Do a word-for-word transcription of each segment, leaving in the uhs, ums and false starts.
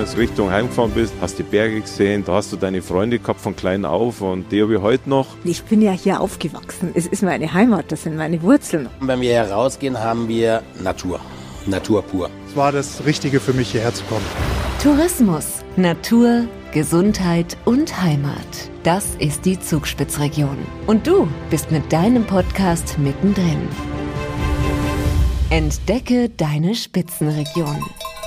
jetzt Richtung heimgefahren bist, hast die Berge gesehen, da hast du deine Freunde gehabt von klein auf und die habe ich heute noch. Ich bin ja hier aufgewachsen. Es ist meine Heimat, das sind meine Wurzeln. Wenn wir hier rausgehen, haben wir Natur. Natur pur. Es war das Richtige für mich, hierher zu kommen. Tourismus, Natur, Gesundheit und Heimat. Das ist die Zugspitzregion. Und du bist mit deinem Podcast mittendrin. Entdecke deine Spitzenregion.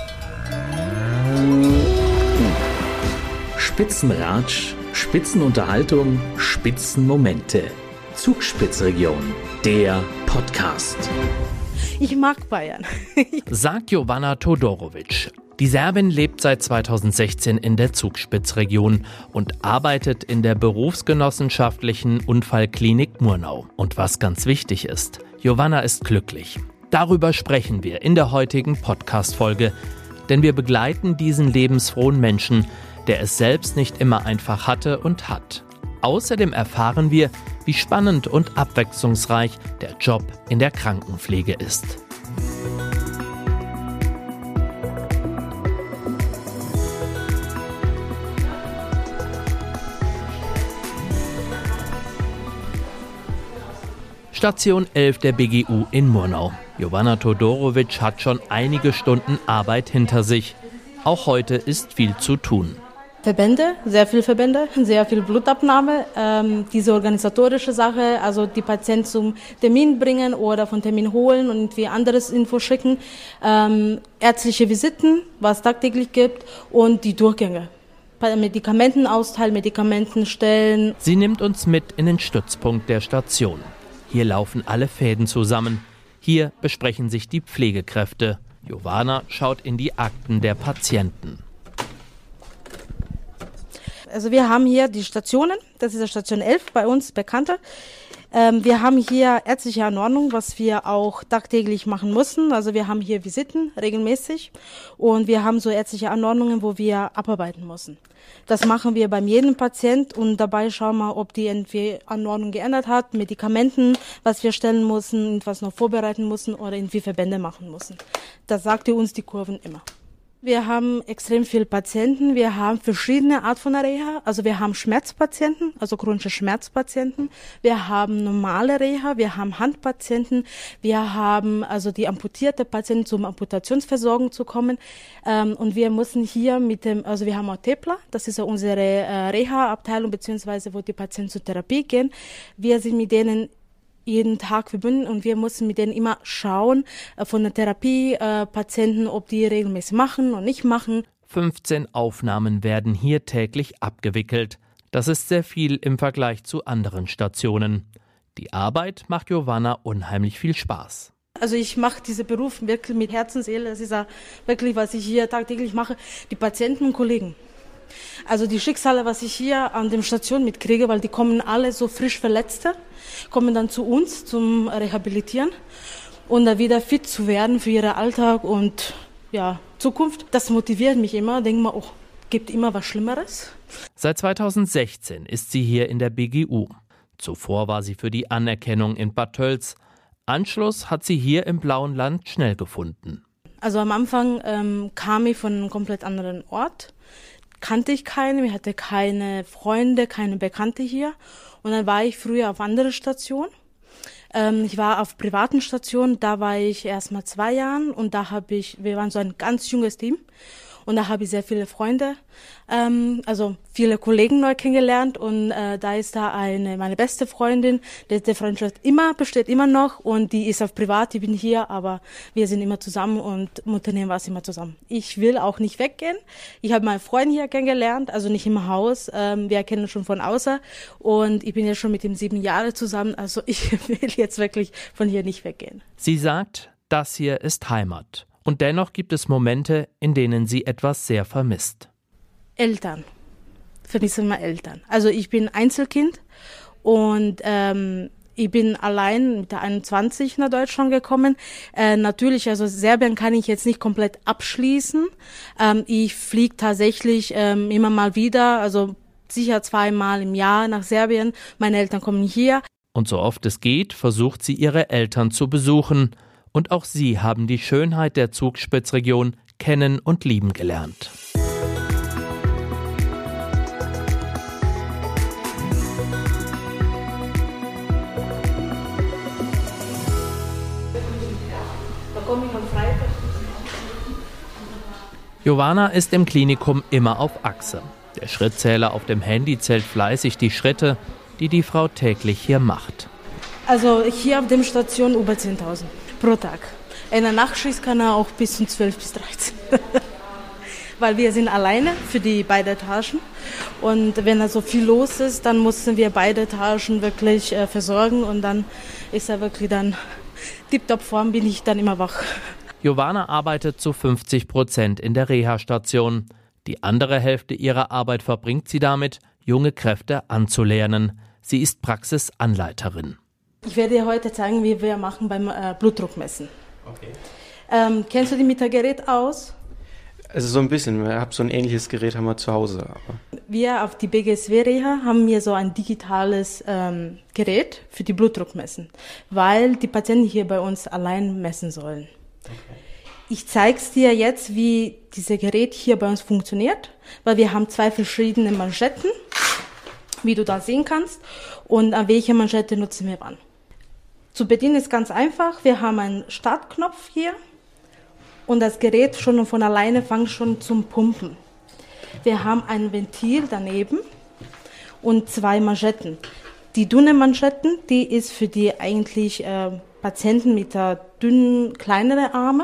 Spitzenratsch, Spitzenunterhaltung, Spitzenmomente. Zugspitzregion, der Podcast. Ich mag Bayern. Sagt Jovana Todorovic. Die Serbin lebt seit zweitausendsechzehn in der Zugspitzregion und arbeitet in der berufsgenossenschaftlichen Unfallklinik Murnau. Und was ganz wichtig ist, Jovana ist glücklich. Darüber sprechen wir in der heutigen Podcast-Folge, denn wir begleiten diesen lebensfrohen Menschen, der es selbst nicht immer einfach hatte und hat. Außerdem erfahren wir, wie spannend und abwechslungsreich der Job in der Krankenpflege ist. Station elf der B G U in Murnau. Jovana Todorovic hat schon einige Stunden Arbeit hinter sich. Auch heute ist viel zu tun. Verbände, sehr viele Verbände, sehr viel Blutabnahme, ähm, diese organisatorische Sache, also die Patienten zum Termin bringen oder von Termin holen und irgendwie anderes Info schicken, ähm, ärztliche Visiten, was es tagtäglich gibt und die Durchgänge. Medikamentenausteilen, Medikamenten stellen. Sie nimmt uns mit in den Stützpunkt der Station. Hier laufen alle Fäden zusammen. Hier besprechen sich die Pflegekräfte. Jovana schaut in die Akten der Patienten. Also wir haben hier die Stationen, das ist die Station elf, bei uns bekannte. Ähm, wir haben hier ärztliche Anordnung, was wir auch tagtäglich machen müssen. Also wir haben hier Visiten regelmäßig und wir haben so ärztliche Anordnungen, wo wir abarbeiten müssen. Das machen wir beim jedem Patient und dabei schauen wir, ob die irgendwie Anordnung geändert hat, Medikamenten, was wir stellen müssen, was noch vorbereiten müssen oder irgendwie Verbände machen müssen. Das sagte uns die Kurven immer. Wir haben extrem viele Patienten, wir haben verschiedene Art von Reha, also wir haben Schmerzpatienten, also chronische Schmerzpatienten, wir haben normale Reha, wir haben Handpatienten, wir haben also die amputierte Patienten zum Amputationsversorgung zu kommen ähm, und wir müssen hier mit dem, also wir haben auch Tepla, das ist ja unsere äh, Reha-Abteilung beziehungsweise wo die Patienten zur Therapie gehen, wir sind mit denen jeden Tag verbunden und wir müssen mit denen immer schauen äh, von der Therapie äh, Patienten, ob die regelmäßig machen und nicht machen. fünfzehn Aufnahmen werden hier täglich abgewickelt. Das ist sehr viel im Vergleich zu anderen Stationen. Die Arbeit macht Jovana unheimlich viel Spaß. Also ich mache diesen Beruf wirklich mit Herz und Seele. Das ist ja wirklich, was ich hier tagtäglich mache. Die Patienten und Kollegen. Also die Schicksale, was ich hier an der Station mitkriege, weil die kommen alle so frisch Verletzte, kommen dann zu uns zum Rehabilitieren und dann wieder fit zu werden für ihren Alltag und ja, Zukunft. Das motiviert mich immer, denke mal, oh, gibt immer was Schlimmeres. Seit zweitausendsechzehn ist sie hier in der B G U. Zuvor war sie für die Anerkennung in Bad Tölz. Anschluss hat sie hier im Blauen Land schnell gefunden. Also am Anfang ähm, kam ich von einem komplett anderen Ort. Kannte ich keine, ich hatte keine Freunde, keine Bekannte hier. Und dann war ich früher auf andere Stationen. Ähm, ich war auf privaten Stationen, da war ich erst mal zwei Jahren und da habe ich, wir waren so ein ganz junges Team. Und da habe ich sehr viele Freunde, ähm, also viele Kollegen neu kennengelernt und äh, da ist da eine meine beste Freundin, die, die Freundschaft immer besteht immer noch und die ist auf privat, ich bin hier, aber wir sind immer zusammen und im Unternehmen war es immer zusammen. Ich will auch nicht weggehen. Ich habe meinen Freund hier kennengelernt, also nicht im Haus, ähm, wir kennen uns schon von außer und ich bin ja schon mit ihm sieben Jahre zusammen, also ich will jetzt wirklich von hier nicht weggehen. Sie sagt, das hier ist Heimat. Und dennoch gibt es Momente, in denen sie etwas sehr vermisst. Eltern. Vermisse meine Eltern. Also ich bin Einzelkind und ähm, ich bin allein mit der einundzwanzig nach Deutschland gekommen. Äh, natürlich, also Serbien kann ich jetzt nicht komplett abschließen. Ähm, ich fliege tatsächlich ähm, immer mal wieder, also sicher zweimal im Jahr nach Serbien. Meine Eltern kommen hier. Und so oft es geht, versucht sie ihre Eltern zu besuchen. Und auch sie haben die Schönheit der Zugspitzregion kennen und lieben gelernt. Giovanna ist im Klinikum immer auf Achse. Der Schrittzähler auf dem Handy zählt fleißig die Schritte, die die Frau täglich hier macht. Also hier auf der Station über zehntausend pro Tag. In der Nachtschicht kann er auch bis zu zwölf bis dreizehn. Weil wir sind alleine für die beiden Etagen. Und wenn da so viel los ist, dann mussten wir beide Etagen wirklich äh, versorgen. Und dann ist er wirklich dann tipptopp Form, bin ich dann immer wach. Giovanna arbeitet zu fünfzig Prozent in der Reha-Station. Die andere Hälfte ihrer Arbeit verbringt sie damit, junge Kräfte anzulernen. Sie ist Praxisanleiterin. Ich werde dir heute zeigen, wie wir machen beim äh, Blutdruckmessen. Okay. Ähm, kennst du dich mit dem Gerät aus? Also so ein bisschen. Ich habe so ein ähnliches Gerät haben wir zu Hause. Aber wir auf die B G S W-Reha haben wir so ein digitales ähm, Gerät für die Blutdruck messen, weil die Patienten hier bei uns allein messen sollen. Okay. Ich zeige es dir jetzt, wie dieses Gerät hier bei uns funktioniert, weil wir haben zwei verschiedene Manschetten, wie du da sehen kannst, und an welche Manschette nutzen wir wann. Zu bedienen ist ganz einfach. Wir haben einen Startknopf hier. Und das Gerät schon von alleine fängt schon zum Pumpen. Wir haben ein Ventil daneben und zwei Manschetten. Die dünne Manschetten, die ist für die eigentlich äh, Patienten mit äh, dünnen, kleineren Armen.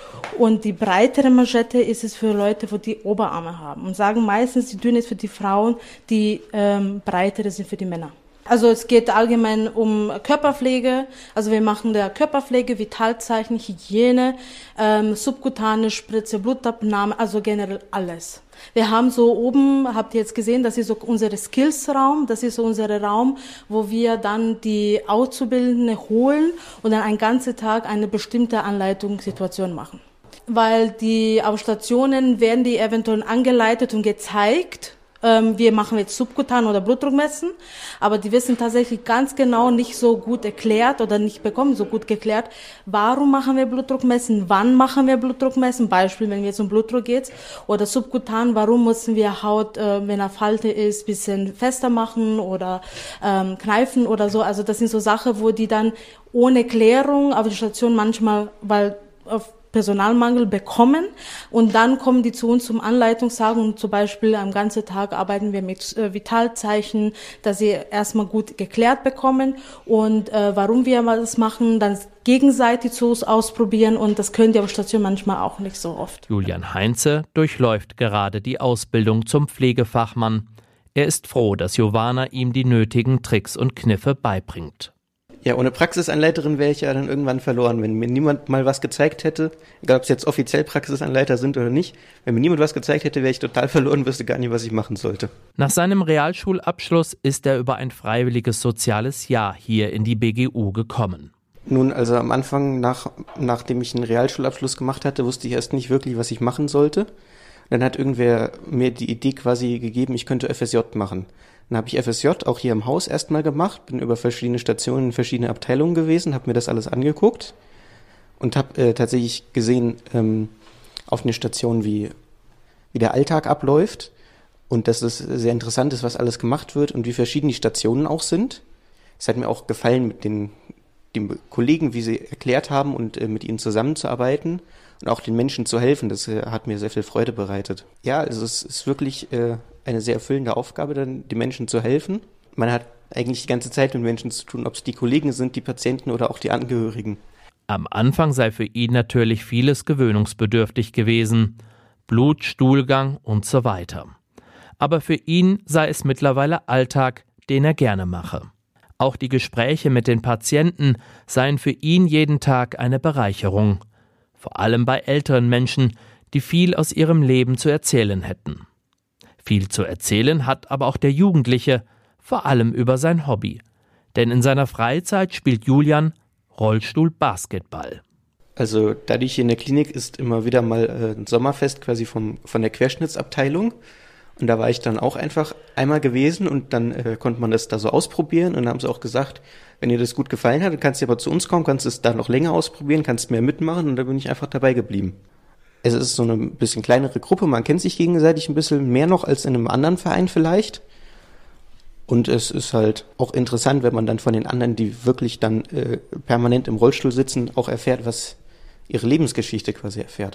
Und die breitere Manschette ist es für Leute, die die Oberarme haben. Und sagen meistens, die dünne ist für die Frauen, die ähm, breitere sind für die Männer. Also es geht allgemein um Körperpflege, also wir machen da Körperpflege, Vitalzeichen, Hygiene, ähm, subkutane Spritze, Blutabnahme, also generell alles. Wir haben so oben, habt ihr jetzt gesehen, das ist so unser Skills-Raum, das ist so unser Raum, wo wir dann die Auszubildenden holen und dann einen ganzen Tag eine bestimmte Anleitungssituation machen. Weil die auf Stationen werden die eventuell angeleitet und gezeigt. Wir machen jetzt subkutan oder Blutdruckmessen, aber die wissen tatsächlich ganz genau nicht so gut erklärt oder nicht bekommen so gut geklärt, warum machen wir Blutdruckmessen, wann machen wir Blutdruckmessen, Beispiel, wenn wir jetzt um Blutdruck geht, oder subkutan, warum müssen wir Haut, äh, wenn er Falte ist, bisschen fester machen oder ähm, kneifen oder so. Also das sind so Sachen, wo die dann ohne Klärung auf der Station manchmal, weil auf Personalmangel bekommen und dann kommen die zu uns zum Anleitungssagen und zum Beispiel am ganzen Tag arbeiten wir mit äh, Vitalzeichen, dass sie erstmal gut geklärt bekommen und äh, warum wir das machen, dann gegenseitig zu uns ausprobieren und das können die auf der Station manchmal auch nicht so oft. Julian Heinze durchläuft gerade die Ausbildung zum Pflegefachmann. Er ist froh, dass Giovanna ihm die nötigen Tricks und Kniffe beibringt. Ja, ohne Praxisanleiterin wäre ich ja dann irgendwann verloren. Wenn mir niemand mal was gezeigt hätte, egal ob es jetzt offiziell Praxisanleiter sind oder nicht, wenn mir niemand was gezeigt hätte, wäre ich total verloren, wüsste gar nicht, was ich machen sollte. Nach seinem Realschulabschluss ist er über ein freiwilliges soziales Jahr hier in die B G U gekommen. Nun, also am Anfang, nach, nachdem ich einen Realschulabschluss gemacht hatte, wusste ich erst nicht wirklich, was ich machen sollte. Dann hat irgendwer mir die Idee quasi gegeben, ich könnte F S J machen. Dann habe ich F S J auch hier im Haus erstmal gemacht, bin über verschiedene Stationen in verschiedene Abteilungen gewesen, habe mir das alles angeguckt und habe äh, tatsächlich gesehen ähm, auf den Stationen, wie, wie der Alltag abläuft und dass es sehr interessant ist, was alles gemacht wird und wie verschieden die Stationen auch sind. Es hat mir auch gefallen, mit den, den Kollegen, wie sie erklärt haben und äh, mit ihnen zusammenzuarbeiten und auch den Menschen zu helfen. Das äh, hat mir sehr viel Freude bereitet. Ja, also es ist wirklich äh, eine sehr erfüllende Aufgabe, dann den Menschen zu helfen. Man hat eigentlich die ganze Zeit mit Menschen zu tun, ob es die Kollegen sind, die Patienten oder auch die Angehörigen. Am Anfang sei für ihn natürlich vieles gewöhnungsbedürftig gewesen. Blut, Stuhlgang und so weiter. Aber für ihn sei es mittlerweile Alltag, den er gerne mache. Auch die Gespräche mit den Patienten seien für ihn jeden Tag eine Bereicherung. Vor allem bei älteren Menschen, die viel aus ihrem Leben zu erzählen hätten. Viel zu erzählen hat aber auch der Jugendliche, vor allem über sein Hobby. Denn in seiner Freizeit spielt Julian Rollstuhl-Basketball. Also dadurch hier in der Klinik ist immer wieder mal äh, ein Sommerfest quasi vom, von der Querschnittsabteilung. Und da war ich dann auch einfach einmal gewesen und dann äh, konnte man das da so ausprobieren. Und dann haben sie auch gesagt, wenn dir das gut gefallen hat, dann kannst du aber zu uns kommen, kannst es da noch länger ausprobieren, kannst mehr mitmachen. Und da bin ich einfach dabei geblieben. Es ist so eine bisschen kleinere Gruppe, man kennt sich gegenseitig ein bisschen mehr noch als in einem anderen Verein vielleicht. Und es ist halt auch interessant, wenn man dann von den anderen, die wirklich dann äh, permanent im Rollstuhl sitzen, auch erfährt, was ihre Lebensgeschichte quasi erfährt.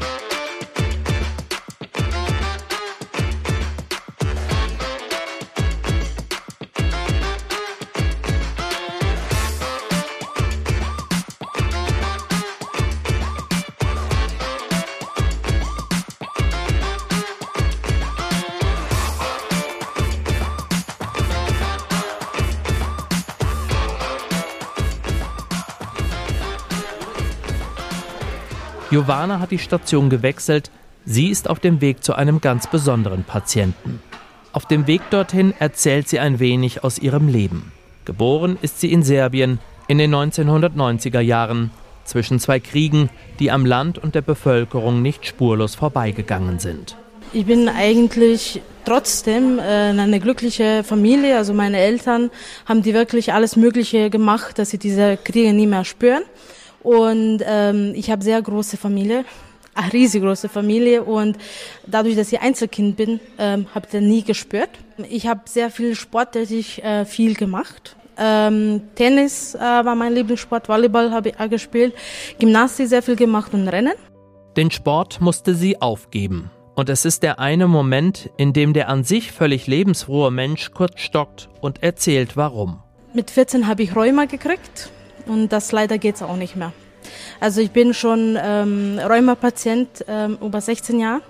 Jovana hat die Station gewechselt. Sie ist auf dem Weg zu einem ganz besonderen Patienten. Auf dem Weg dorthin erzählt sie ein wenig aus ihrem Leben. Geboren ist sie in Serbien in den neunzehnhundertneunziger Jahren, zwischen zwei Kriegen, die am Land und der Bevölkerung nicht spurlos vorbeigegangen sind. Ich bin eigentlich trotzdem äh, eine glückliche Familie. Also meine Eltern haben die wirklich alles Mögliche gemacht, dass sie diese Kriege nie mehr spüren. Und ähm, ich habe sehr große Familie, eine riesig große Familie, und dadurch, dass ich Einzelkind bin, ähm, habe ich das nie gespürt. Ich habe sehr viel sporttätig äh, viel gemacht. Ähm, Tennis äh, war mein Lieblingssport, Volleyball habe ich auch gespielt, Gymnastik sehr viel gemacht und Rennen. Den Sport musste sie aufgeben. Und es ist der eine Moment, in dem der an sich völlig lebensfrohe Mensch kurz stockt und erzählt, warum. Mit vierzehn habe ich Rheuma gekriegt. Und das leider geht's auch nicht mehr. Also ich bin schon ähm, Rheuma-Patient ähm, über sechzehn Jahre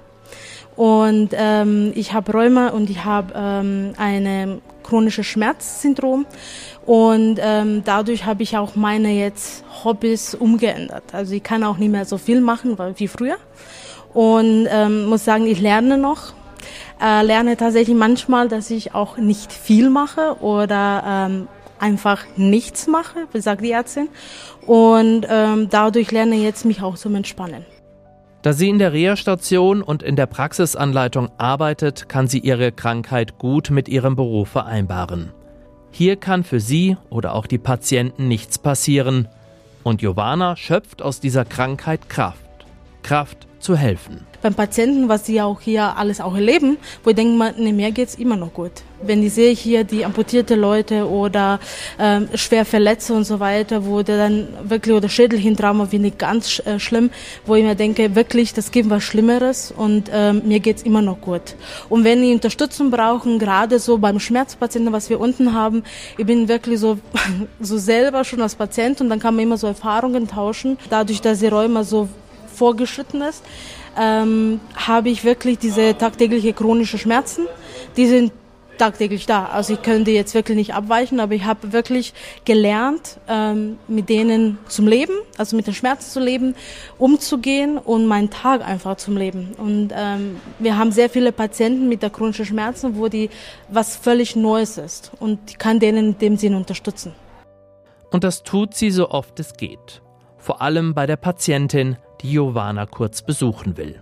und ähm, ich habe Rheuma und ich habe ähm, eine chronische Schmerzsyndrom und ähm, dadurch habe ich auch meine jetzt Hobbys umgeändert. Also ich kann auch nicht mehr so viel machen wie früher und ähm, muss sagen, ich lerne noch. Äh, lerne tatsächlich manchmal, dass ich auch nicht viel mache oder ähm, einfach nichts mache, wie sagt die Ärztin. Und ähm, dadurch lerne ich jetzt mich auch zum Entspannen. Da sie in der Reha-Station und in der Praxisanleitung arbeitet, kann sie ihre Krankheit gut mit ihrem Beruf vereinbaren. Hier kann für sie oder auch die Patienten nichts passieren. Und Jovana schöpft aus dieser Krankheit Kraft. Kraft zu helfen. Beim Patienten, was sie auch hier alles auch erleben, wo ich denke, nee, mir geht's immer noch gut. Wenn ich sehe hier die amputierte Leute oder ähm, schwer Verletzte und so weiter, wo der dann wirklich, oder Schädelhirntrauma finde ich ganz äh, schlimm, wo ich mir denke, wirklich, das gibt was Schlimmeres und ähm, mir geht's immer noch gut. Und wenn die Unterstützung brauchen, gerade so beim Schmerzpatienten, was wir unten haben, ich bin wirklich so, so selber schon als Patient und dann kann man immer so Erfahrungen tauschen. Dadurch, dass die Rheuma so vorgeschritten ist, ähm, habe ich wirklich diese tagtägliche chronische Schmerzen, die sind tagtäglich da. Also ich könnte jetzt wirklich nicht abweichen, aber ich habe wirklich gelernt, ähm, mit denen zum Leben, also mit den Schmerzen zu leben, umzugehen und meinen Tag einfach zum Leben. Und ähm, wir haben sehr viele Patienten mit der chronischen Schmerzen, wo die was völlig Neues ist und ich kann denen in dem Sinne unterstützen. Und das tut sie so oft es geht. Vor allem bei der Patientin, die Jovana kurz besuchen will.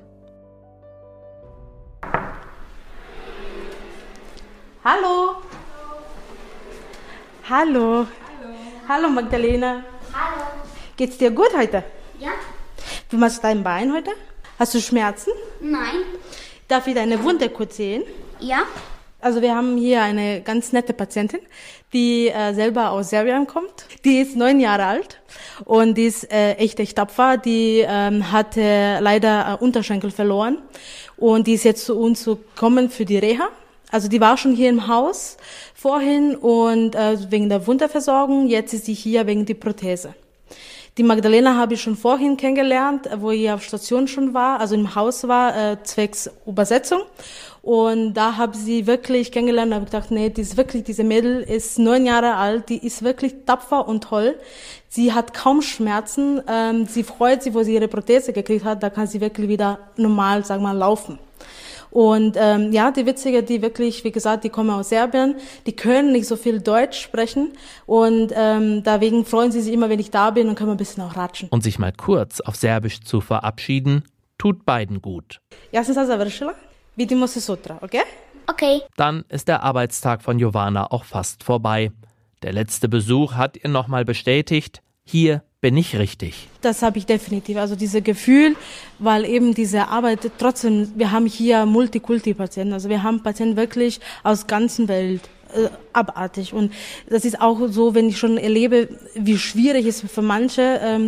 Hallo. Hallo. Hallo. Hallo Magdalena. Hallo. Geht's dir gut heute? Ja. Wie machst du dein Bein heute? Hast du Schmerzen? Nein. Darf ich deine Wunde kurz sehen? Ja. Also wir haben hier eine ganz nette Patientin, die äh, selber aus Serbien kommt. Die ist neun Jahre alt und die ist äh, echt, echt tapfer. Die ähm, hatte leider äh, Unterschenkel verloren und die ist jetzt zu uns gekommen für die Reha. Also die war schon hier im Haus vorhin und äh, wegen der Wunderversorgung, jetzt ist sie hier wegen der Prothese. Die Magdalena habe ich schon vorhin kennengelernt, wo ich auf Station schon war, also im Haus war, äh, zwecks Übersetzung. Und da habe sie wirklich kennengelernt und habe gedacht, nee, die ist wirklich, diese Mädel ist neun Jahre alt, die ist wirklich tapfer und toll. Sie hat kaum Schmerzen, ähm, sie freut sich, wo sie ihre Prothese gekriegt hat, da kann sie wirklich wieder normal, sagen wir mal, laufen. Und ähm, ja, die Witzige, die wirklich, wie gesagt, die kommen aus Serbien, die können nicht so viel Deutsch sprechen und ähm, deswegen freuen sie sich immer, wenn ich da bin und können wir ein bisschen auch ratschen. Und sich mal kurz auf Serbisch zu verabschieden, tut beiden gut. Ja sam sad završila. Vidimo se sutra, okay? Okay. Dann ist der Arbeitstag von Jovana auch fast vorbei. Der letzte Besuch hat ihr nochmal bestätigt, hier bin ich richtig. Das habe ich definitiv, also dieses Gefühl, weil eben diese Arbeit, trotzdem, wir haben hier Multikulti-Patienten, also wir haben Patienten wirklich aus der ganzen Welt, äh, abartig. Und das ist auch so, wenn ich schon erlebe, wie schwierig es für manche, ähm, wo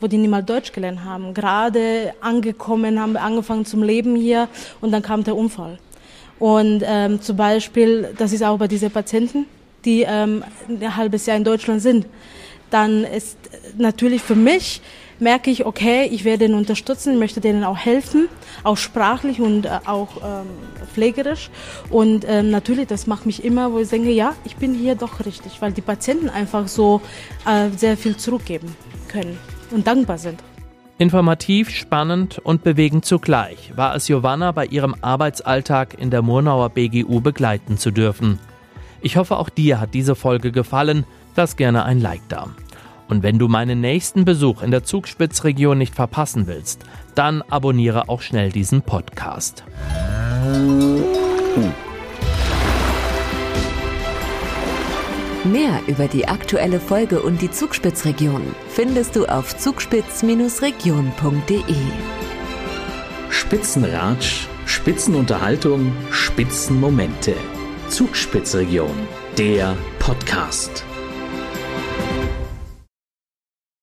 wo die nicht mal Deutsch gelernt haben. Gerade angekommen, haben angefangen zum Leben hier und dann kam der Unfall. Und ähm, zum Beispiel, das ist auch bei diesen Patienten, die ähm, ein halbes Jahr in Deutschland sind. Dann ist natürlich für mich, merke ich, okay, ich werde ihnen unterstützen, möchte denen auch helfen, auch sprachlich und äh, auch ähm, pflegerisch. Und ähm, natürlich, das macht mich immer, wo ich denke, ja, ich bin hier doch richtig, weil die Patienten einfach so äh, sehr viel zurückgeben können und dankbar sind. Informativ, spannend und bewegend zugleich war es Giovanna bei ihrem Arbeitsalltag in der Murnauer B G U begleiten zu dürfen. Ich hoffe, auch dir hat diese Folge gefallen. Lass gerne ein Like da. Und wenn du meinen nächsten Besuch in der Zugspitzregion nicht verpassen willst, dann abonniere auch schnell diesen Podcast. Mehr über die aktuelle Folge und die Zugspitzregion findest du auf zugspitz Region punkt de. Spitzenratsch, Spitzenunterhaltung, Spitzenmomente. Zugspitzregion, der Podcast.